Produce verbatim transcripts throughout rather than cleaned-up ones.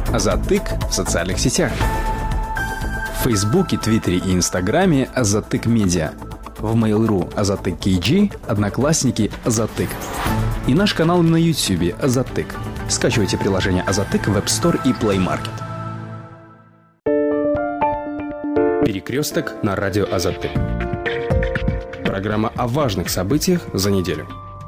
Азатык в социальных сетях. В Фейсбуке, Твиттере и Инстаграме Азатык Медиа. В Mail.ru Азатык кей джи, Одноклассники Азатык. И наш канал на Ютьюбе Азатык. Скачивайте приложение Азатык в App Store и Play Market. Перекресток на радио Азатык. Программа о важных событиях за неделю.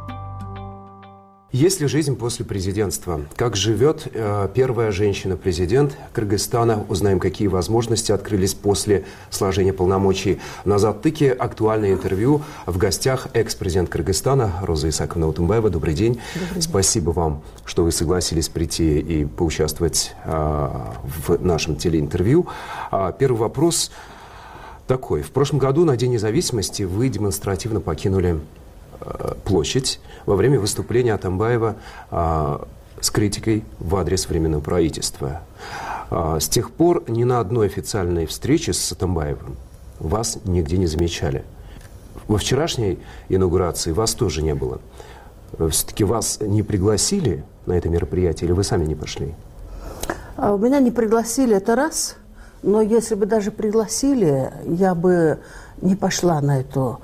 Есть ли жизнь после президентства? Как живет э, первая женщина-президент Кыргызстана? Узнаем, какие возможности открылись после сложения полномочий. На Азатыке актуальное интервью. В гостях экс-президент Кыргызстана Роза Исаковна Утымбаева. Добрый день. Добрый день. Спасибо вам, что вы согласились прийти и поучаствовать э, в нашем телеинтервью. А, первый вопрос такой. В прошлом году на День независимости вы демонстративно покинули площадь во время выступления Атамбаева а, с критикой в адрес Временного правительства. А, с тех пор ни на одной официальной встрече с Атамбаевым вас нигде не замечали. Во вчерашней инаугурации вас тоже не было. Все-таки вас не пригласили на это мероприятие или вы сами не пошли? А, меня не пригласили, это раз. Но если бы даже пригласили, я бы не пошла на эту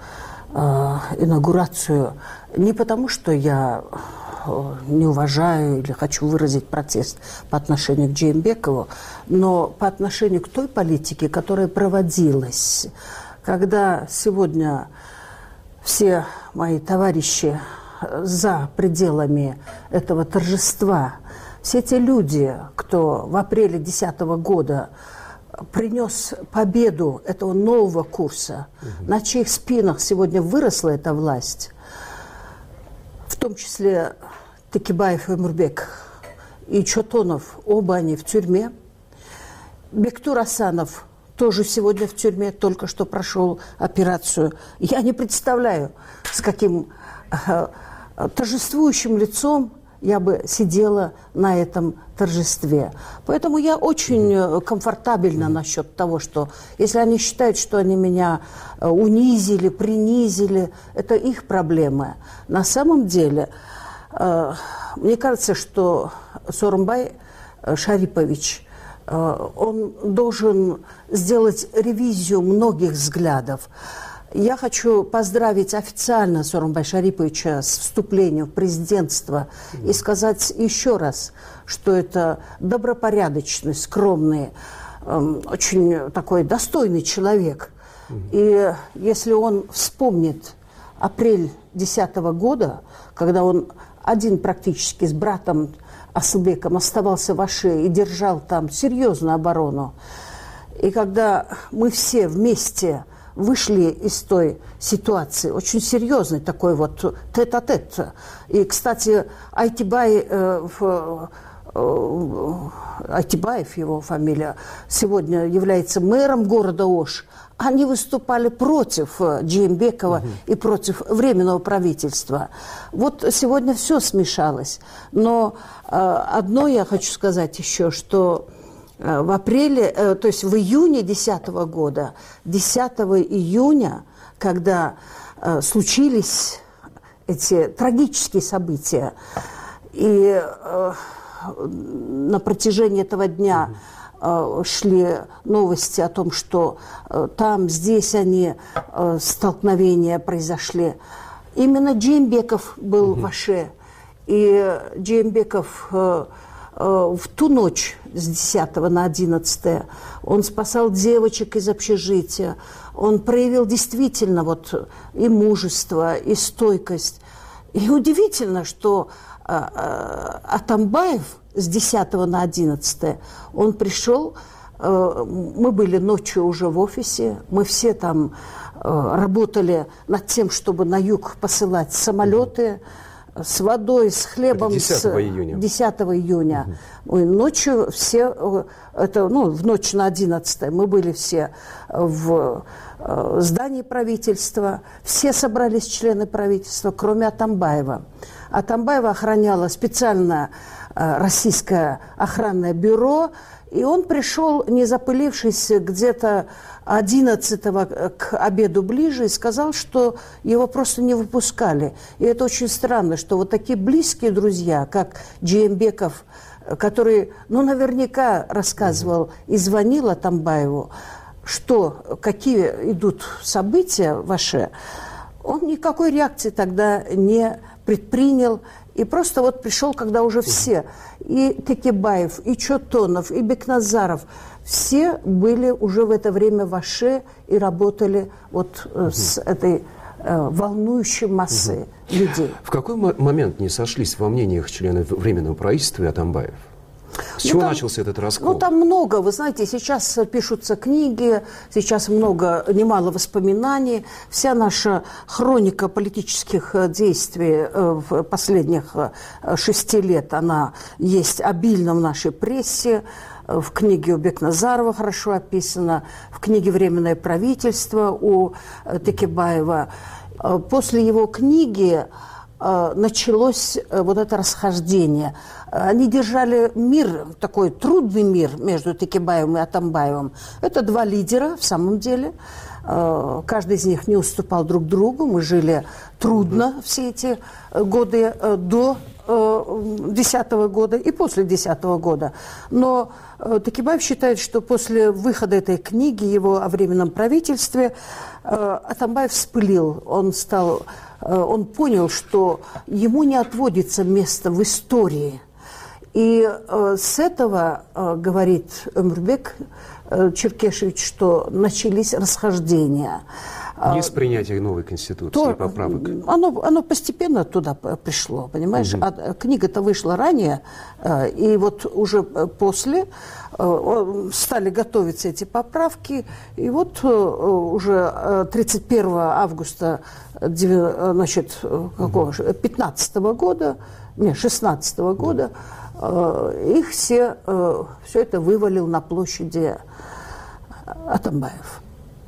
инаугурацию не потому, что я не уважаю или хочу выразить протест по отношению к Джеймбекову, но по отношению к той политике, которая проводилась. Когда сегодня все мои товарищи за пределами этого торжества, все те люди, кто в апреле две тысячи десятого года принес победу этого нового курса, угу. на чьих спинах сегодня выросла эта власть, в том числе Текебаев и Мурбек, и Чотонов, оба они в тюрьме. Бектур Асанов тоже сегодня в тюрьме, только что прошел операцию. Я не представляю, с каким э, торжествующим лицом я бы сидела на этом торжестве. Поэтому я очень комфортабельна насчет того, что если они считают, что они меня унизили, принизили, это их проблемы. На самом деле, мне кажется, что Сооронбай Шарипович, он должен сделать ревизию многих взглядов. Я хочу поздравить официально Сооронбая Шариповича с вступлением в президентство и сказать еще раз, что это добропорядочный, скромный, э, очень такой достойный человек. И если он вспомнит апрель две тысячи десятого года, когда он один практически с братом Асылбеком оставался в Аше и держал там серьезную оборону, и когда мы все вместе вышли из той ситуации, очень серьезный такой вот тет-а-тет. И, кстати, Айтибай, э, э, Айтибаев, его фамилия, сегодня является мэром города Ош. Они выступали против Джеймбекова угу. и против Временного правительства. Вот сегодня все смешалось. Но э, одно я хочу сказать еще, что в апреле, то есть в июне две тысячи десятого года, десятого июня, когда э, случились эти трагические события, и э, на протяжении этого дня э, шли новости о том, что э, там, здесь они, э, столкновения произошли. Именно Джеймбеков был mm-hmm. в Аше, и Джеймбеков э, в ту ночь с десятого на одиннадцатое он спасал девочек из общежития. Он проявил действительно вот и мужество, и стойкость. И удивительно, что а, а, Атамбаев с десятого на одиннадцатое он пришел, а, мы были ночью уже в офисе, мы все там а, работали над тем, чтобы на юг посылать самолеты, с водой, с хлебом. Это десятого июня. десятого июня. Угу. Ночью все, это, ну, в ночь на одиннадцатое мы были все в здании правительства, все собрались члены правительства, кроме Атамбаева. Атамбаева охраняло специальное российское охранное бюро, и он пришел, не запылившись, где-то одиннадцатого к обеду ближе, и сказал, что его просто не выпускали. И это очень странно, что вот такие близкие друзья, как Джеймбеков который, ну, наверняка рассказывал и звонил Атамбаеву, что, какие идут события ваши, он никакой реакции тогда не предпринял. И просто вот пришел, когда уже все, и Текебаев, и Чотонов, и Бекназаров, все были уже в это время в Аше и работали вот угу. с этой э, волнующей массой угу. людей. В какой момент не сошлись во мнениях членов Временного правительства и Атамбаев? С чего ну, там, начался этот раскол? Ну, там много. Вы знаете, сейчас пишутся книги, сейчас много, немало воспоминаний. Вся наша хроника политических действий в последних шести лет, она есть обильно в нашей прессе. В книге у Бекназарова хорошо описано, в книге «Временное правительство» у Текебаева. После его книги началось вот это расхождение. Они держали мир, такой трудный мир между Текебаевым и Атамбаевым. Это два лидера, в самом деле. Каждый из них не уступал друг другу. Мы жили трудно все эти годы до десятого года и после десятого года. Но Текебаев считает, что после выхода этой книги его о Временном правительстве Атамбаев вспылил. Он стал, он понял, что ему не отводится место в истории. И с этого, говорит Омурбек Черкешевич, что начались расхождения. Не с принятия новой конституции, то, поправок. Оно, оно постепенно туда пришло, понимаешь? Угу. А книга-то вышла ранее, и вот уже после стали готовиться эти поправки, и вот уже тридцать первого августа значит, какого, пятнадцатого года, не, шестнадцатого года, их все, все это вывалил на площади Атамбаев.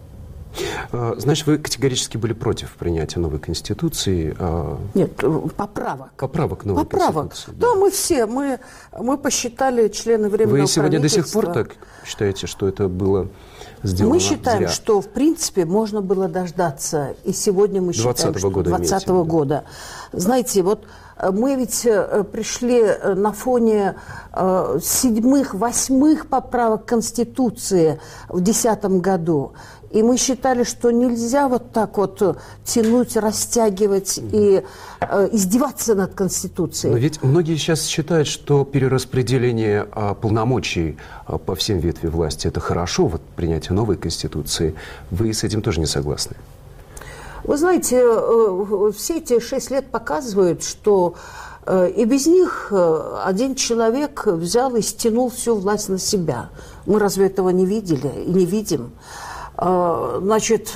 Значит, вы категорически были против принятия новой конституции? Нет, поправок. Поправок новой поправок. конституции. Да, мы все, мы, мы посчитали члены Временного Вы сегодня до правительства. сих пор так считаете, что это было сделано Мы считаем, зря? что, в принципе, можно было дождаться, и сегодня мы считаем, что двадцатого года. Знаете, вот мы ведь пришли на фоне седьмых, восьмых поправок Конституции в десятом году. И мы считали, что нельзя вот так вот тянуть, растягивать и э, издеваться над Конституцией. Но ведь многие сейчас считают, что перераспределение а, полномочий а, по всем ветвям власти – это хорошо, вот принятие новой Конституции. Вы с этим тоже не согласны? Вы знаете, э, все эти шесть лет показывают, что э, и без них э, один человек взял и стянул всю власть на себя. Мы разве этого не видели и не видим? Значит,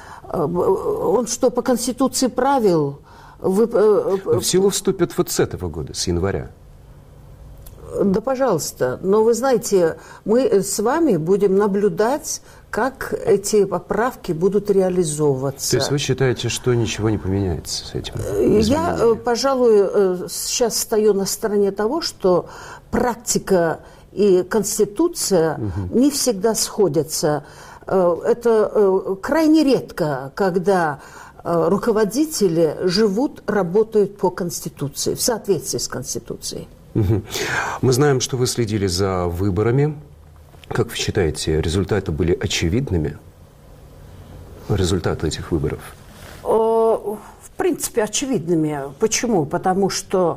он что, по Конституции правил? Вы... В силу вступят вот с этого года, с января. Да, пожалуйста. Но вы знаете, мы с вами будем наблюдать, как эти поправки будут реализовываться. То есть вы считаете, что ничего не поменяется с этим? Я, пожалуй, сейчас стою на стороне того, что практика и Конституция угу. не всегда сходятся. Это крайне редко, когда руководители живут, работают по Конституции, в соответствии с Конституцией. Угу. Мы знаем, что вы следили за выборами. Как вы считаете, результаты были очевидными? Результаты этих выборов? В принципе, очевидными. Почему? Потому что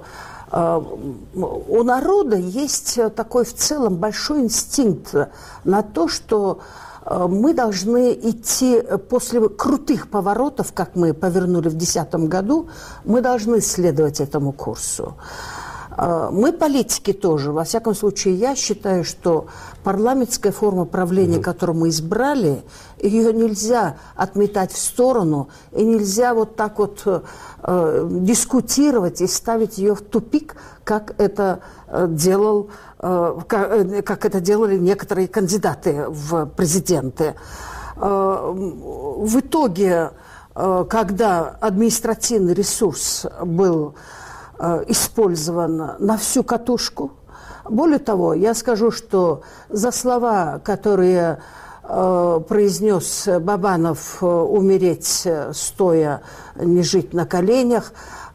у народа есть такой в целом большой инстинкт на то, что мы должны идти после крутых поворотов, как мы повернули в две тысячи десятом году, мы должны следовать этому курсу. Мы, политики, тоже. Во всяком случае, я считаю, что парламентская форма правления, mm-hmm. которую мы избрали, ее нельзя отметать в сторону, и нельзя вот так вот э, дискутировать и ставить ее в тупик, как это э, делал, э, как, как это делали некоторые кандидаты в президенты. Э, в итоге, э, когда административный ресурс был использован на всю катушку. Более того, я скажу, что за слова, которые э, произнес Бабанов, «умереть стоя, не жить на коленях»,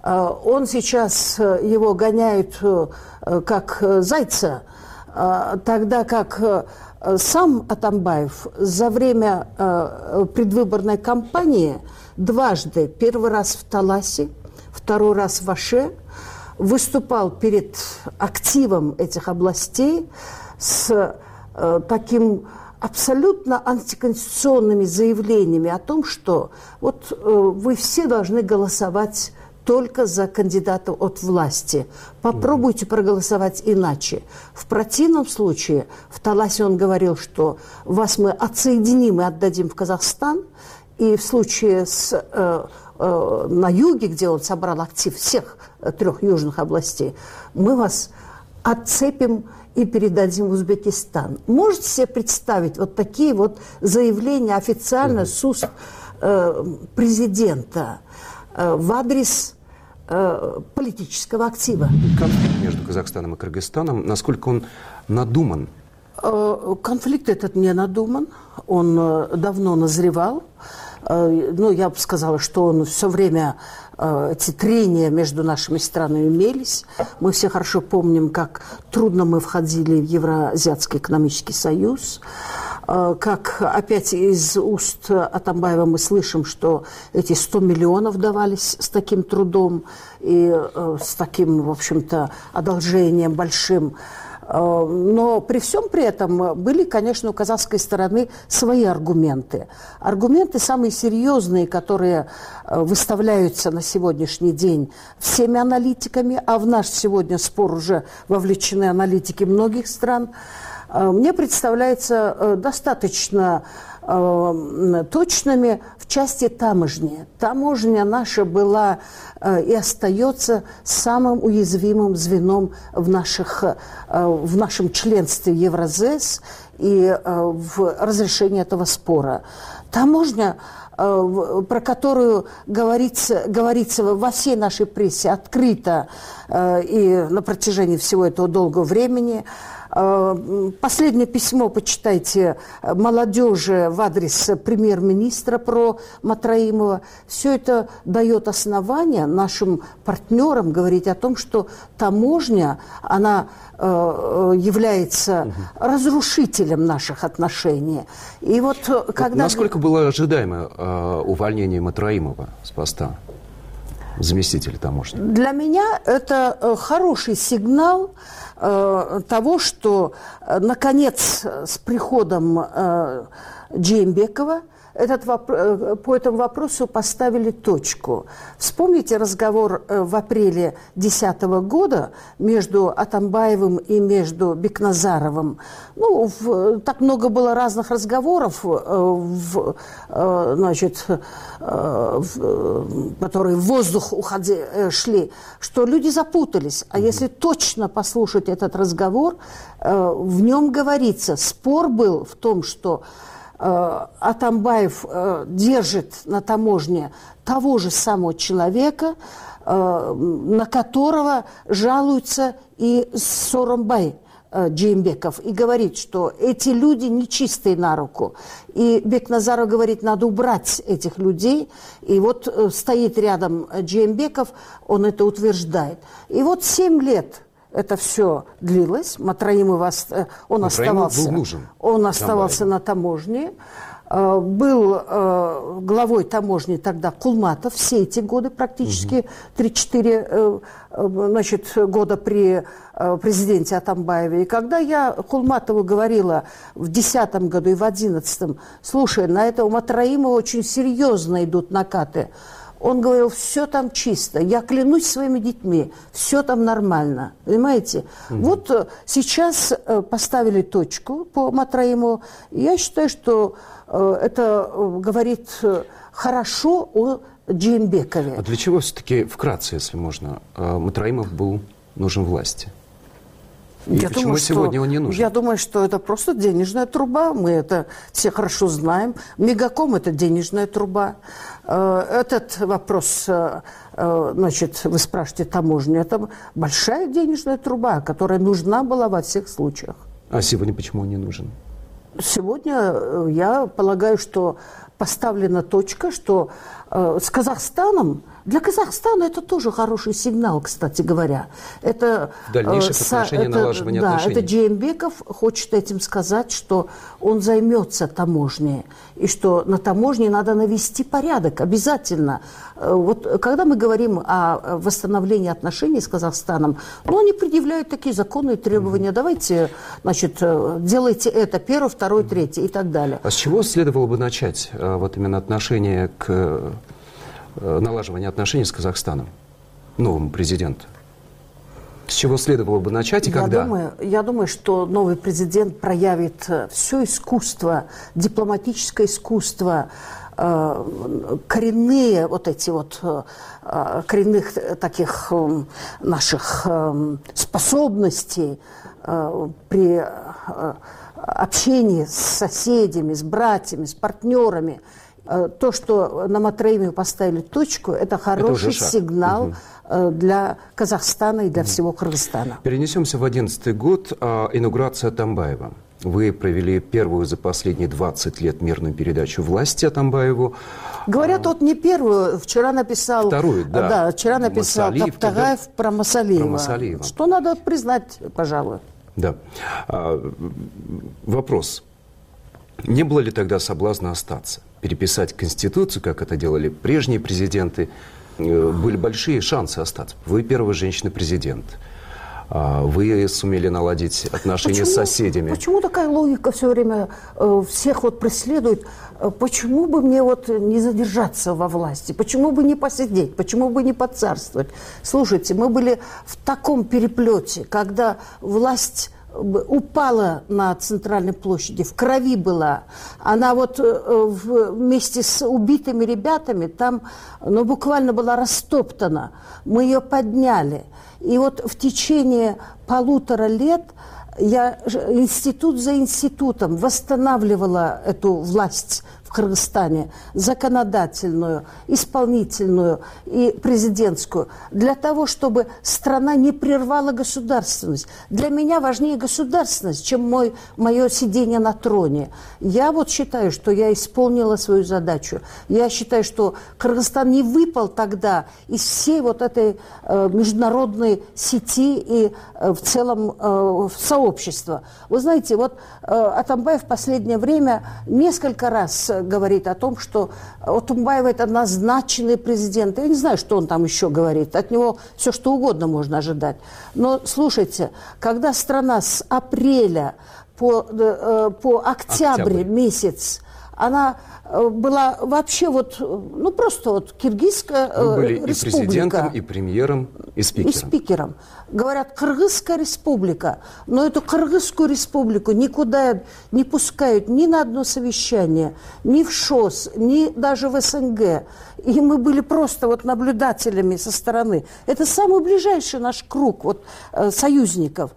Он сейчас, его гоняют как зайца, тогда как сам Атамбаев за время предвыборной кампании дважды, первый раз в Таласе, второй раз в Аше, выступал перед активом этих областей с таким абсолютно антиконституционными заявлениями о том, что вот вы все должны голосовать только за кандидатов от власти. Попробуйте проголосовать иначе. В противном случае, в Таласе он говорил, что вас мы отсоединим и отдадим в Казахстан, и в случае с, э, э, на юге, где он собрал актив всех трех южных областей, мы вас отцепим и передадим в Узбекистан. Можете себе представить вот такие вот заявления официально с уст э, президента э, в адрес э, политического актива? Конфликт между Казахстаном и Кыргызстаном, насколько он надуман? Э, конфликт этот не надуман, он э, давно назревал. Э, ну, я бы сказала, что он все время... Эти трения между нашими странами имелись. Мы все хорошо помним, как трудно мы входили в Евразиатский экономический союз, как опять из уст Атамбаева мы слышим, что эти сто миллионов давались с таким трудом и с таким, в общем-то, одолжением большим. Но при всем при этом были, конечно, у казахской стороны свои аргументы. Аргументы самые серьезные, которые выставляются на сегодняшний день всеми аналитиками, а в наш сегодня спор уже вовлечены аналитики многих стран, мне представляются достаточно точными в части таможни. Таможня наша была и остается самым уязвимым звеном в, наших, в нашем членстве Евразес и в разрешении этого спора. Таможня, про которую говорится, говорится во всей нашей прессе открыто и на протяжении всего этого долгого времени. Последнее письмо, почитайте, молодежи в адрес премьер-министра про Матраимова. Все это дает основание нашим партнерам говорить о том, что таможня, она э, является угу. разрушителем наших отношений. И вот, когда... Вот насколько было ожидаемо э, увольнение Матраимова с поста заместителя таможни? Для меня это хороший сигнал того, что, наконец, с приходом Джеймбекова этот воп- по этому вопросу поставили точку. Вспомните разговор в апреле две тысячи десятого года между Атамбаевым и между Бекназаровым. Ну, в, так много было разных разговоров, в, значит, в, которые в воздух уходи, шли, что люди запутались. А если точно послушать этот разговор, в нем говорится, спор был в том, что Атамбаев держит на таможне того же самого человека, на которого жалуется и Сооронбай Джеймбеков, и говорит, что эти люди нечистые на руку. И Бекназаров говорит, надо убрать этих людей. И вот стоит рядом Джеймбеков, он это утверждает. И вот семь лет это все длилось. Матраимов, он оставался, он оставался на таможне. Был главой таможни тогда Кулматов все эти годы, практически три-четыре значит, года при президенте Атамбаеве. И когда я Кулматову говорила в десятом году и в одиннадцатом, слушай, на этого Матраимова очень серьезно идут накаты, он говорил, все там чисто, я клянусь своими детьми, все там нормально, понимаете? Mm-hmm. Вот сейчас поставили точку по Матраимову. Я считаю, что это говорит хорошо о Джеймбекове. А для чего все-таки, вкратце, если можно, Матраимов был нужен власти? И я почему думаю, сегодня что, он не нужен? Я думаю, что это просто денежная труба. Мы это все хорошо знаем. Мегаком – это денежная труба. Этот вопрос, значит, вы спрашиваете таможню, это большая денежная труба, которая нужна была во всех случаях. А сегодня почему он не нужен? Сегодня я полагаю, что поставлена точка, что э, с Казахстаном, для Казахстана это тоже хороший сигнал, кстати говоря. Это, дальнейшее э, отношение, это, налаживание да, отношений. это Джеймбеков хочет этим сказать, что он займется таможней, и что на таможне надо навести порядок обязательно. Э, вот когда мы говорим о восстановлении отношений с Казахстаном, ну, они предъявляют такие законные требования. Mm-hmm. Давайте, значит, делайте это первое, второе, третье и так далее. А с чего следовало бы начать вот именно отношение к налаживанию отношений с Казахстаном, новому президенту? С чего следовало бы начать и я когда? Думаю, я думаю, что новый президент проявит все искусство, дипломатическое искусство, коренные вот эти вот коренных таких наших способностей при общении с соседями, с братьями, с партнерами. То, что на Матраиме поставили точку, это хороший это сигнал угу. для Казахстана и для угу. всего Кыргызстана. Перенесемся в одиннадцатый год. Инаугурация Атамбаева. Вы провели первую за последние двадцать лет мирную передачу власти Атамбаеву. Говорят, вот не первую. Вчера написал... Вторую, да. Да, вчера написал Масалиев, Каптагаев тогда... про Масалиева. Про Масалиева. Что надо признать, пожалуй. Да. А, вопрос. Не было ли тогда соблазна остаться? Переписать Конституцию, как это делали прежние президенты? Были большие шансы остаться. Вы первая женщина-президент. Вы сумели наладить отношения почему, с соседями. Почему такая логика все время э, всех вот преследует? Почему бы мне вот не задержаться во власти? Почему бы не посидеть? Почему бы не поцарствовать? Слушайте, мы были в таком переплете, когда власть упала на центральной площади, в крови была. Она вот э, вместе с убитыми ребятами там, ну, буквально была растоптана. Мы ее подняли. И вот в течение полутора лет я институт за институтом восстанавливала эту власть в Кыргызстане, законодательную, исполнительную и президентскую, для того, чтобы страна не прервала государственность. Для меня важнее государственность, чем мой, мое сидение на троне. Я вот считаю, что я исполнила свою задачу. Я считаю, что Кыргызстан не выпал тогда из всей вот этой э, международной сети и э, в целом э, сообщества. Вы знаете, вот э, Атамбаев в последнее время несколько раз говорит о том, что Атамбаев это назначенный президент. Я не знаю, что он там еще говорит. От него все что угодно можно ожидать. Но слушайте, когда страна с апреля по, по октябрь, октябрь месяц, она была вообще вот, ну просто вот киргизская республика. Вы были и президентом, и премьером, и спикером. И спикером. Говорят, Кыргызская республика, но эту Кыргызскую республику никуда не пускают ни на одно совещание, ни в ШОС, ни даже в СНГ. И мы были просто вот наблюдателями со стороны. Это самый ближайший наш круг вот, э, союзников.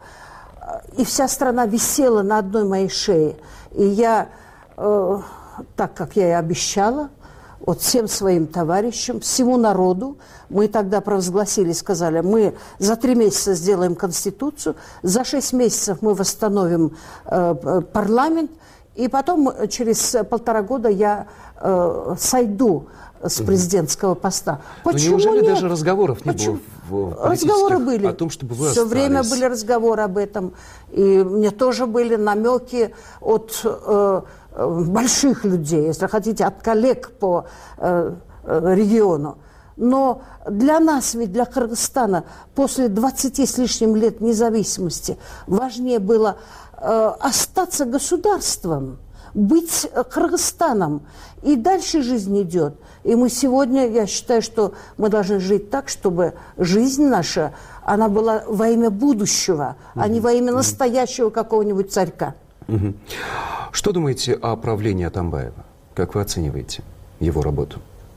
И вся страна висела на одной моей шее. И я... Э, так, как я и обещала, вот всем своим товарищам, всему народу, мы тогда провозгласили, сказали, мы за три месяца сделаем Конституцию, за шесть месяцев мы восстановим э, парламент, и потом через полтора года я э, сойду с президентского поста. Почему неужели нет? Даже разговоров не Почему? было в Разговоры были. О том, чтобы вы Все остались. время были разговоры об этом. И мне тоже были намеки от э, больших людей, если хотите, от коллег по э, региону. Но для нас, ведь для Кыргызстана, после двадцати с лишним лет независимости, важнее было э, остаться государством, быть Кыргызстаном. И дальше жизнь идет. И мы сегодня, я считаю, что мы должны жить так, чтобы жизнь наша, она была во имя будущего, mm-hmm. а не во имя настоящего какого-нибудь царька. Mm-hmm. Что думаете о правлении Атамбаева? Как вы оцениваете его работу?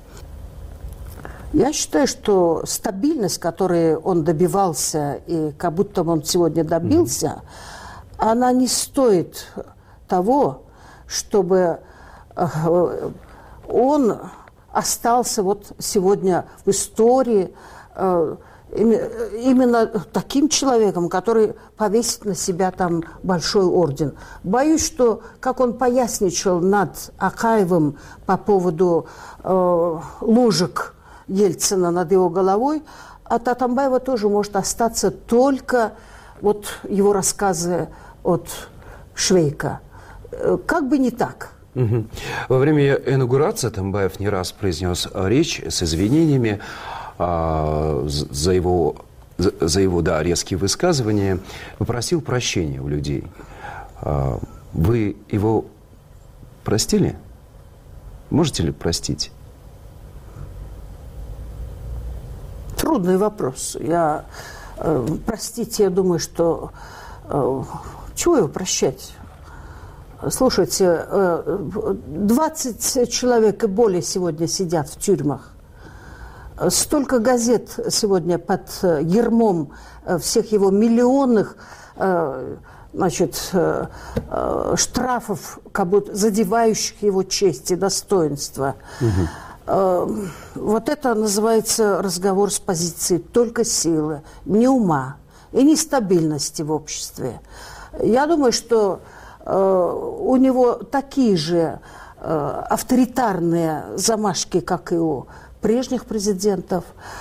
Я считаю, что стабильность, которой он добивался, и как будто он сегодня добился, mm-hmm. она не стоит того, чтобы он остался вот сегодня в истории. именно таким человеком, который повесит на себя там большой орден. Боюсь, что, как он поясничал над Акаевым по поводу э, ложек Ельцина над его головой, от Атамбаева тоже может остаться только вот его рассказы от Швейка. Как бы не так. Угу. Во время инаугурации Атамбаев не раз произнес речь с извинениями а, за его, за, за его да, резкие высказывания, попросил прощения у людей. А, вы его простили? Можете ли простить? Трудный вопрос. Я, э, простите, я думаю, что э, чего его прощать? Слушайте, двадцать человек и более сегодня сидят в тюрьмах. Столько газет сегодня под ярмом всех его миллионных, значит, штрафов, как будто задевающих его честь и достоинство. Угу. Вот это называется разговор с позиции только силы, не ума и нестабильности в обществе. Я думаю, что у него такие же авторитарные замашки, как и у прежних президентов,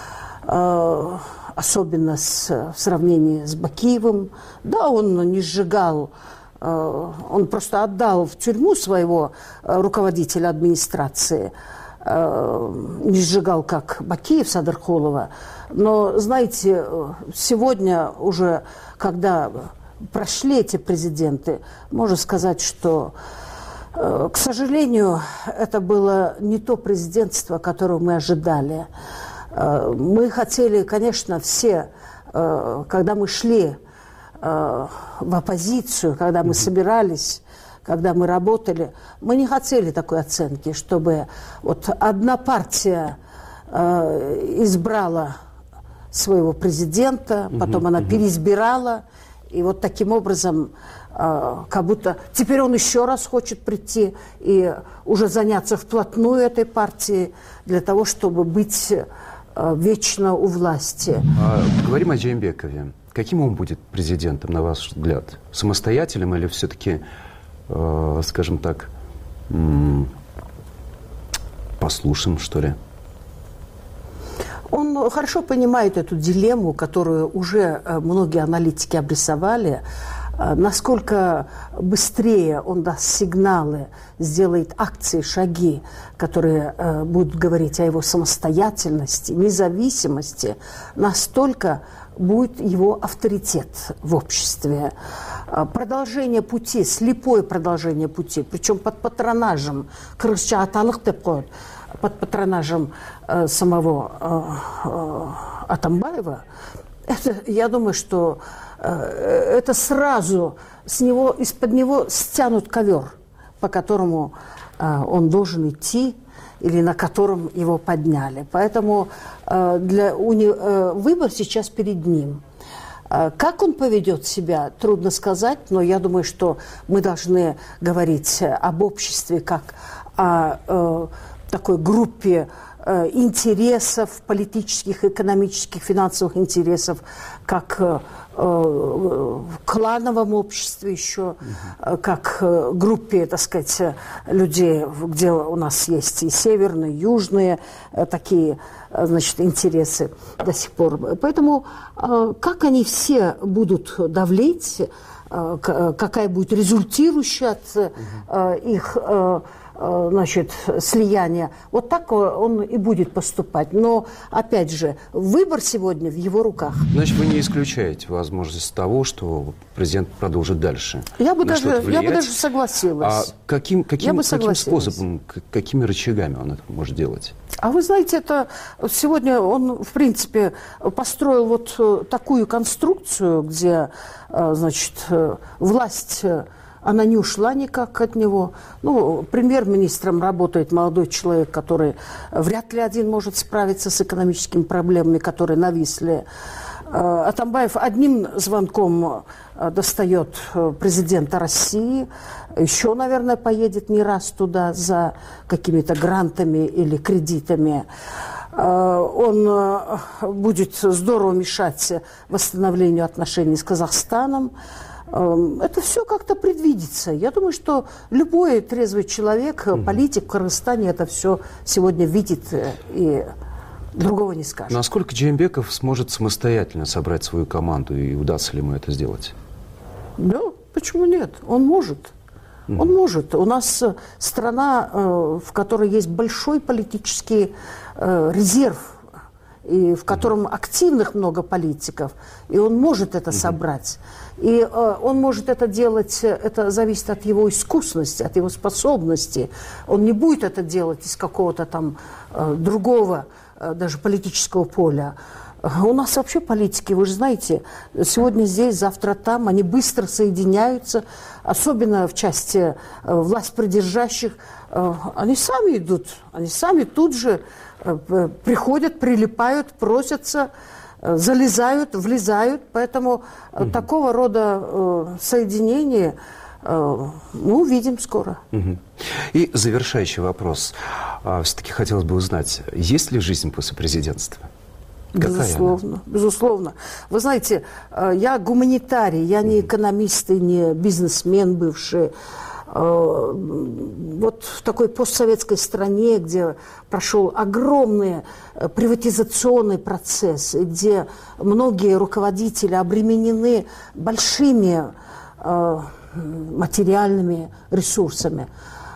особенно с, в сравнении с Бакиевым. Да, он не сжигал, он просто отдал в тюрьму своего руководителя администрации, не сжигал, как Бакиев Садырхолова. Но, знаете, сегодня уже, когда прошли эти президенты, можно сказать, что, э, к сожалению, это было не то президентство, которого мы ожидали. Э, мы хотели, конечно, все, э, когда мы шли э, в оппозицию, когда мы mm-hmm. собирались, когда мы работали, мы не хотели такой оценки, чтобы вот одна партия э, избрала своего президента, потом mm-hmm. она переизбирала. И вот таким образом, э, как будто теперь он еще раз хочет прийти и уже заняться вплотную этой партией для того, чтобы быть э, вечно у власти. А, говорим о Джеймбекове. Каким он будет президентом, на ваш взгляд? Самостоятельным или все-таки, э, скажем так, м- послушным, что ли? Он хорошо понимает эту дилемму, которую уже многие аналитики обрисовали. Насколько быстрее он даст сигналы, сделает акции, шаги, которые будут говорить о его самостоятельности, независимости, настолько будет его авторитет в обществе. Продолжение пути, слепое продолжение пути, причем под патронажем, под патронажем э, самого э, э, Атамбаева, это, я думаю, что э, это сразу с него, из-под него стянут ковер, по которому э, он должен идти или на котором его подняли. Поэтому э, для, у не, э, выбор сейчас перед ним. Э, как он поведет себя, трудно сказать, но я думаю, что мы должны говорить об обществе как о э, такой группе э, интересов, политических, экономических, финансовых интересов, как э, в клановом обществе еще, э, как э, группе, так сказать, людей, где у нас есть и северные, и южные э, такие, э, значит, интересы до сих пор. Поэтому э, как они все будут давлеть, э, какая будет результирующая от э, их э, значит, слияния, вот так он и будет поступать. Но, опять же, выбор сегодня в его руках. Значит, вы не исключаете возможность того, что президент продолжит дальше? Я бы, даже, я бы даже согласилась. А каким, каким, бы каким способом, какими рычагами он это может делать? А вы знаете, это сегодня он, в принципе, построил вот такую конструкцию, где, значит, власть... Она не ушла никак от него. Ну, премьер-министром работает молодой человек, который вряд ли один может справиться с экономическими проблемами, которые нависли. Атамбаев одним звонком достает президента России. Еще, наверное, поедет не раз туда за какими-то грантами или кредитами. Он будет здорово мешать восстановлению отношений с Казахстаном. Это все как-то предвидится. Я думаю, что любой трезвый человек, политик в Кыргызстане это все сегодня видит и другого не скажет. Насколько Джеймбеков сможет самостоятельно собрать свою команду и удастся ли ему это сделать? Да, почему нет? Он может. Mm. Он может. У нас страна, в которой есть большой политический резерв, и в котором активных много политиков, и он может это собрать. И э, он может это делать, это зависит от его искусности, от его способности. Он не будет это делать из какого-то там э, другого, э, даже политического поля. У нас вообще политики, вы же знаете, сегодня здесь, завтра там, они быстро соединяются, особенно в части э, власть придержащих. Э, они сами идут, они сами тут же э, приходят, прилипают, просятся, э, залезают, влезают. Поэтому э, угу. такого рода э, соединения э, мы увидим скоро. Угу. И завершающий вопрос. А, все-таки хотелось бы узнать, есть ли жизнь после президентства? Безусловно, безусловно. Вы знаете, я гуманитарий, я не экономист и не бизнесмен бывший. Вот в такой постсоветской стране, где прошел огромный приватизационный процесс, где многие руководители обременены большими материальными ресурсами,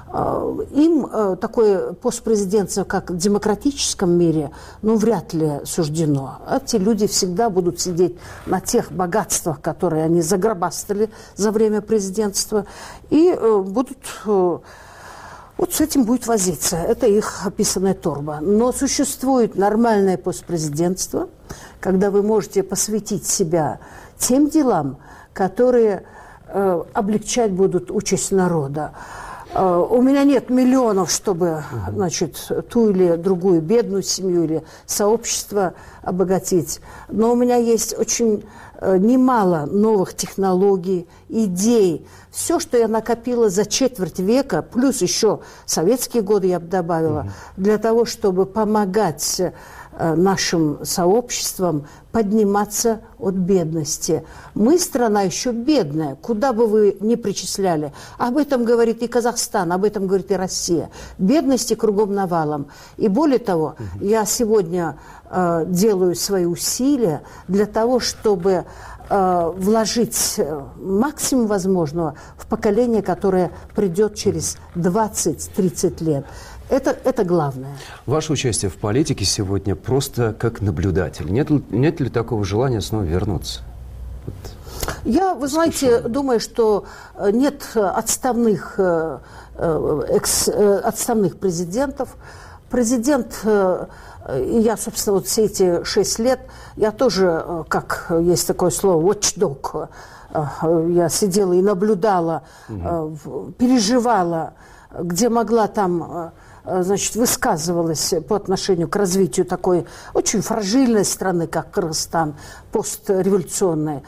им такое постпрезидентство, как в демократическом мире, ну, вряд ли суждено. Эти люди всегда будут сидеть на тех богатствах, которые они загробастали за время президентства, и будут, вот с этим будет возиться. Это их описанная торба. Но существует нормальное постпрезидентство, когда вы можете посвятить себя тем делам, которые облегчать будут участь народа. У меня нет миллионов, чтобы, значит, ту или другую бедную семью или сообщество обогатить. Но у меня есть очень немало новых технологий, идей. Все, что я накопила за четверть века, плюс еще советские годы я бы добавила, угу. для того, чтобы помогать нашим сообществам подниматься от бедности. Мы страна еще бедная, куда бы вы ни причисляли. Об этом говорит и Казахстан, об этом говорит и Россия. Бедности кругом навалом. И более того, угу. я сегодня э, делаю свои усилия для того, чтобы э, вложить максимум возможного в поколение, которое придет через двадцать-тридцать лет. Это, это главное. Ваше участие в политике сегодня просто как наблюдатель. Нет, нет ли такого желания снова вернуться? Вот. Я, вы знаете, думаю, что нет отставных, экс, отставных президентов. Президент, и я, собственно, вот все эти шесть лет, я тоже, как есть такое слово, watchdog, я сидела и наблюдала, угу. переживала, где могла там... значит, высказывалась по отношению к развитию такой очень фрагильной страны, как Кыргызстан, постреволюционной.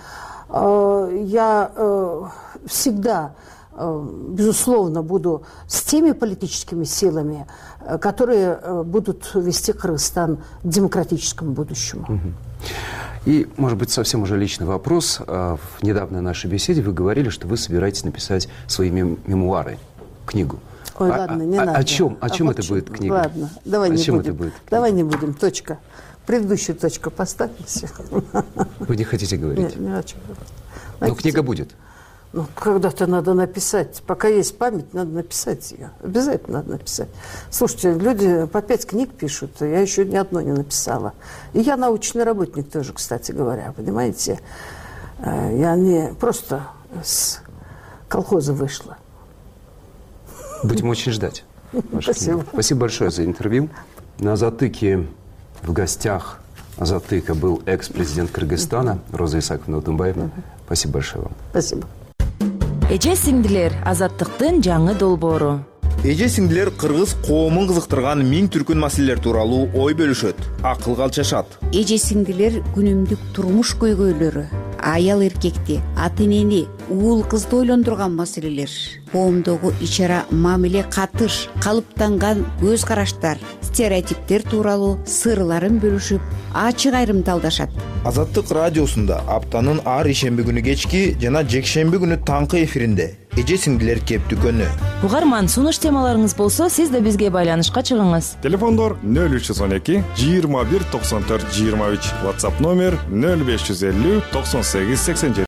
Я всегда, безусловно, буду с теми политическими силами, которые будут вести Кыргызстан к демократическому будущему. И, может быть, совсем уже личный вопрос. В недавней нашей беседе вы говорили, что вы собираетесь написать свои мемуары, книгу. Ой, а, ладно, не а, надо. О чем, о чем а это будет книга? Ладно, давай о не чем будем. Это будет давай не будем, точка. Предыдущую точку поставь. Все. Вы не хотите говорить? Не, не о чем. Но книга будет. Ну, когда-то надо написать. Пока есть память, надо написать ее. Обязательно надо написать. Слушайте, люди по пять книг пишут, я еще ни одной не написала. И я научный работник тоже, кстати говоря, понимаете? Я не просто с колхоза вышла. Будем очень ждать. Спасибо. Спасибо большое за интервью. На «Затыке» в гостях «Затыка» был экс-президент Кыргызстана Роза Исаковна Утунбаевна. Спасибо большое вам. Спасибо. Эже сиңдилер, Азаттыктын жаңы долбоору. Эже сиңдилер кыргыз коомун кызыктырган миң түркүн маселелер тууралуу ой бөлүшөт, акылга алчашат. Эже сиңдилер күнүмдүк турмуш көйгөйлөрү, аял эркекти, ата энени, уул кызды ойлондурган маселелер, коомдогу ич ара мамиле катыш, калыптанган көз караштар, стереотиптер тууралуу сырларын бөлүшүп ачык айрымталдашат. Азаттык радиосунда аптанын ар ишемби күнү кечки жана жекшемби күнү таңкы эфиринде эже сиңдилер кеп дүкөнү. Угарман, сунуш темаларыңыз болсо, сиз да бизге байланышка чыгыңыз. Телефондор нөл үч жүз он эки жыйырма бир токсон төрт жыйырма үч, WhatsApp номер нөл беш жүз элүү токсон сегиз сексен жети